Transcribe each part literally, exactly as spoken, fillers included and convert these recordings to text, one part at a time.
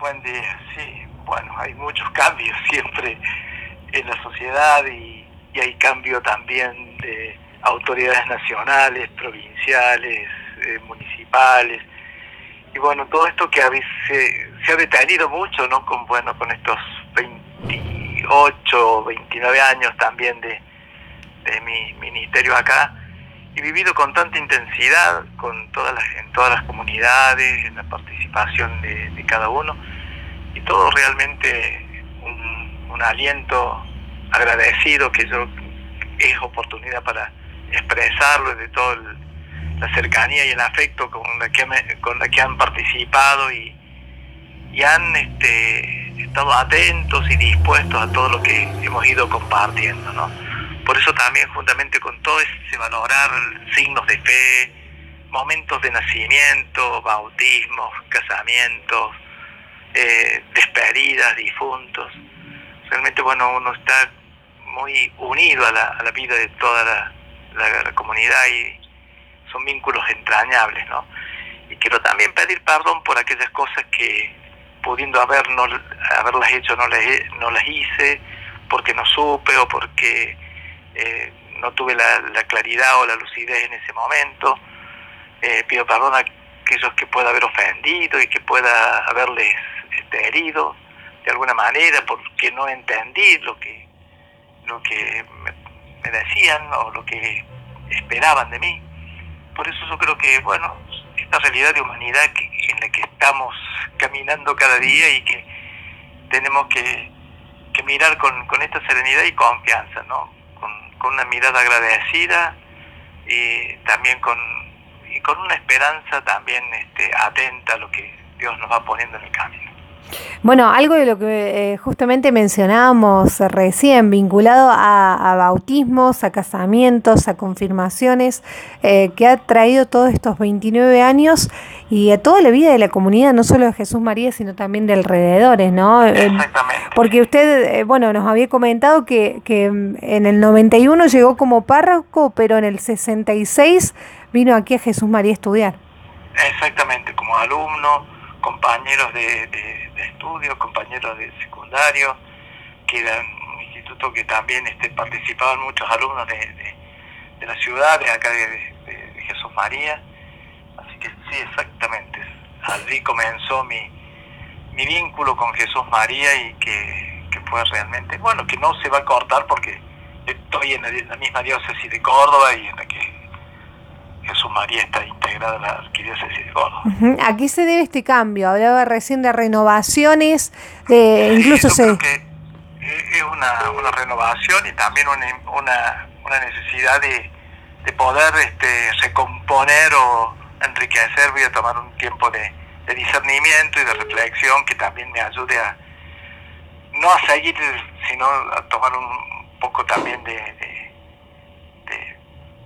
Buen día, sí. Bueno, hay muchos cambios siempre en la sociedad y, y hay cambio también de autoridades nacionales, provinciales, eh, municipales. Y bueno, todo esto que a veces se, se ha detenido mucho, ¿no? Con, bueno, con estos veintiocho, veintinueve años también de, de mi ministerio acá. He vivido con tanta intensidad con todas las, en todas las comunidades, en la participación de, de cada uno, y todo realmente un, un aliento agradecido que yo es oportunidad para expresarlo de toda la cercanía y el afecto con la que, me, con la que han participado y, y han este, estado atentos y dispuestos a todo lo que hemos ido compartiendo, ¿no? Por eso también, juntamente con todo ese valorar signos de fe, momentos de nacimiento, bautismos, casamientos, eh, despedidas, difuntos, realmente, bueno, uno está muy unido a la, a la vida de toda la, la, la comunidad y son vínculos entrañables, ¿no? Y quiero también pedir perdón por aquellas cosas que, pudiendo haber no, haberlas hecho, no las, no las hice, porque no supe o porque Eh, no tuve la, la claridad o la lucidez en ese momento. Eh, pido perdón a aquellos que pueda haber ofendido y que pueda haberles este, herido de alguna manera porque no entendí lo que lo que me, me decían o lo que esperaban de mí. Por eso yo creo que, bueno, esta realidad de humanidad que, en la que estamos caminando cada día y que tenemos que, que mirar con, con esta serenidad y confianza, ¿no? Con una mirada agradecida y también con, y con una esperanza también este, atenta a lo que Dios nos va poniendo en el camino. Bueno, algo de lo que eh, justamente mencionábamos recién, vinculado a, a bautismos, a casamientos, a confirmaciones, eh, que ha traído todos estos veintinueve años y a toda la vida de la comunidad, no solo de Jesús María, sino también de alrededores, ¿no? Exactamente. Porque usted, eh, bueno, nos había comentado que, que en el noventa y uno llegó como párroco, pero en el sesenta y seis vino aquí a Jesús María a estudiar. Exactamente, como alumno, compañeros de, de, de estudio, compañeros de secundario, que era un instituto que también este, participaban muchos alumnos de, de, de la ciudad, de acá de, de, de Jesús María. Así que sí, exactamente. Allí comenzó mi, mi vínculo con Jesús María y que, que fue realmente, bueno, que no se va a cortar porque estoy en la, la misma diócesis de Córdoba y en la que Jesús María está integrada en la arquidiócesis de Córdoba. Uh-huh. ¿A qué se debe este cambio? Hablaba recién de renovaciones, de incluso Yo se... creo que es una, una renovación y también una, una, una necesidad de, de poder este, recomponer o enriquecer. Voy a tomar un tiempo de, de discernimiento y de reflexión que también me ayude a no a seguir, sino a tomar un poco también de, de, de,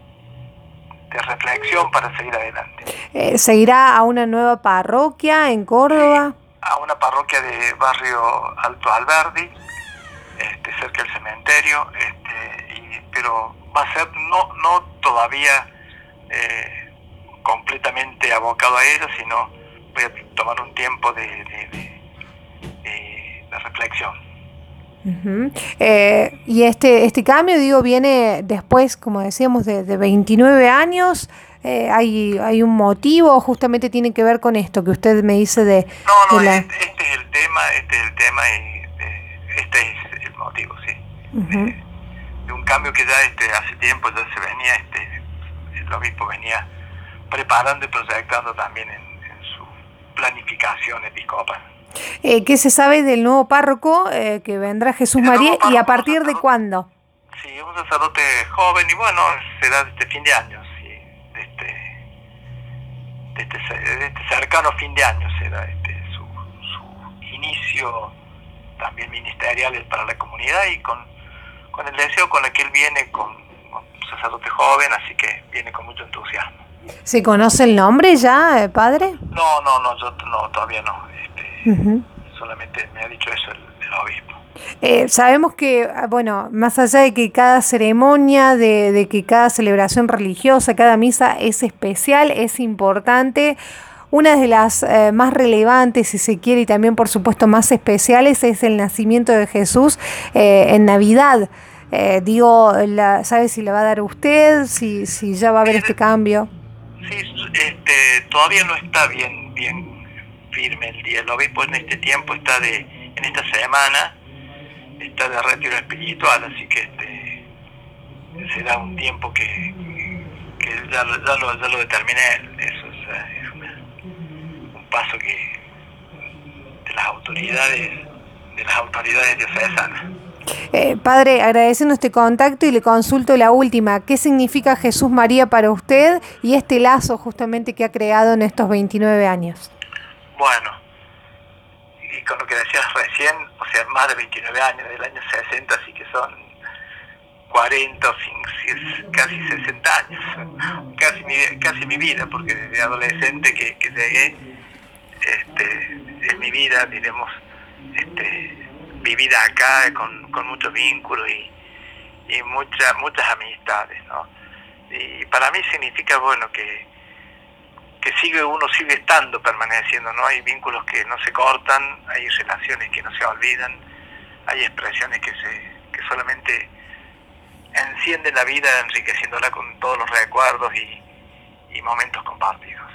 de reflexión para seguir adelante. Eh, ¿Se irá a una nueva parroquia en Córdoba? Sí, a una parroquia de barrio Alto Alberdi, este, cerca del cementerio, este, y, pero va a ser no, no todavía eh, completamente abocado a ello, sino voy a tomar un tiempo de, de, de, de, de reflexión. Uh-huh. Eh, y este este cambio, digo, viene después, como decíamos, de, de veintinueve años. Eh, hay hay un motivo, justamente tiene que ver con esto que usted me dice de... No, no, de la... este, este es el tema, este es el tema y eh, este es el motivo, sí. Uh-huh. De, de un cambio que ya este hace tiempo ya se venía, este el obispo venía preparando y proyectando también en, en su planificación episcopal. Eh, ¿Qué se sabe del nuevo párroco eh, que vendrá Jesús María y a partir de cuándo? Sí, un sacerdote joven y bueno, será de este fin de año, sí, de este, de este, de este cercano fin de año será este, su, su inicio también ministerial para la comunidad y con, con el deseo con el que él viene, con, con un sacerdote joven, así que viene con mucho entusiasmo. ¿Se conoce el nombre ya, eh, padre? No, no, no, yo no, todavía no. Este, uh-huh. Solamente me ha dicho eso el, el obispo. Eh, sabemos que, bueno, más allá de que cada ceremonia, de, de que cada celebración religiosa, cada misa es especial, es importante, una de las eh, más relevantes, si se quiere, y también por supuesto más especiales, es el nacimiento de Jesús eh, en Navidad. Eh, digo, la, ¿sabe si le va a dar usted? Si, si ya va a haber este cambio. Sí, este, todavía no está bien, bien firme el día. El obispo en este tiempo está de, en esta semana, está de retiro espiritual, así que este, será un tiempo que, que ya, ya, lo, ya lo determine él. Eso es, es una, un paso que de las autoridades, de las autoridades diocesanas. Eh, padre, agradeciendo este contacto y le consulto la última. ¿Qué significa Jesús María para usted y este lazo justamente que ha creado en estos veintinueve años? Bueno, y con lo que decías recién, o sea, más de veintinueve años, del año sesenta, así que son cuarenta, casi sesenta años, casi mi, casi mi vida, porque desde adolescente que, que llegué, este, en mi vida, diremos, este, vivida acá con, con muchos vínculos y, y muchas muchas amistades, ¿no? Y para mí significa, bueno, que, que sigue uno sigue estando, permaneciendo, ¿no? Hay vínculos que no se cortan, hay relaciones que no se olvidan, hay expresiones que se que solamente encienden la vida, enriqueciéndola con todos los recuerdos y, y momentos compartidos.